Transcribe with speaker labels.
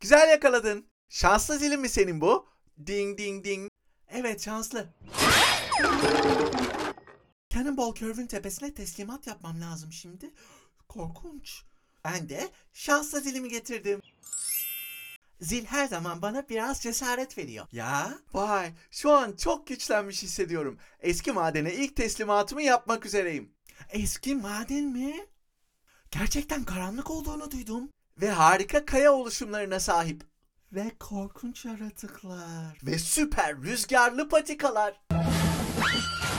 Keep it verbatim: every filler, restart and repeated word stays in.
Speaker 1: Güzel yakaladın. Şanslı zilin mi senin bu? Ding ding ding. Evet, şanslı. Cannonball Curve'ün tepesine teslimat yapmam lazım şimdi. Korkunç. Ben de şanslı zilimi getirdim. Zil her zaman bana biraz cesaret veriyor. Ya? Vay, şu an çok güçlenmiş hissediyorum. Eski madene ilk teslimatımı yapmak üzereyim. Eski maden mi? Gerçekten karanlık olduğunu duydum. Ve harika kaya oluşumlarına sahip. Ve korkunç yaratıklar. Ve süper rüzgarlı patikalar.